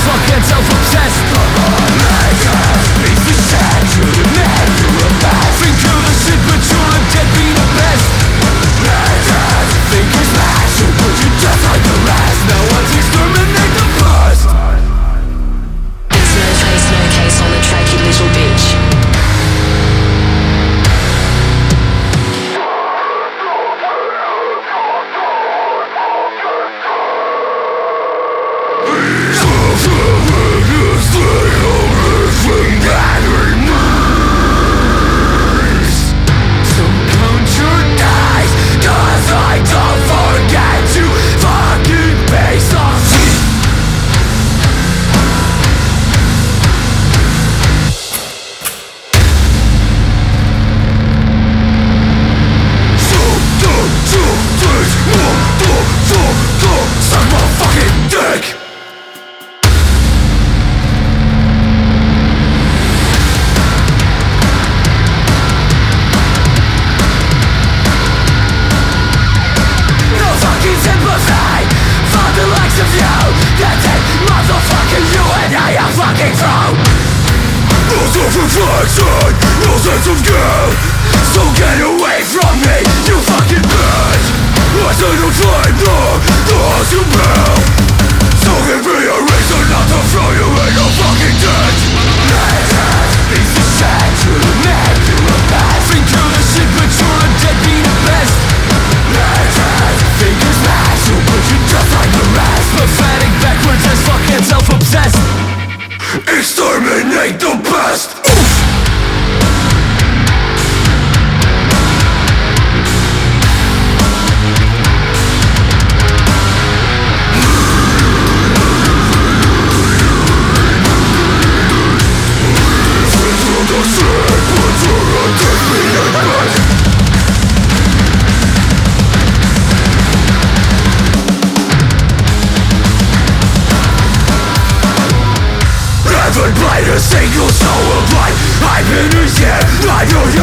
fucking self-obsessed. Piece of shit, you're the man, you're a mess. Think you're the shit but you're a deadbeat at best. Think you're special but you're just like the rest. Now let's exterminate the past. It's no case on the track, you little bitch. No sense of guilt, so get away from me, you fucking bitch. I say no time, the house you built. So give me a reason not to throw you in a fucking ditch. Piece of shit, you're the man, you're a mess. Think you're the shit but you're a deadbeat at best. Think you're special but you're just like the rest. Pathetic, backwards as fucking self-obsessed. Exterminate the best. Haven't played a single soul of life. I've been here, I know you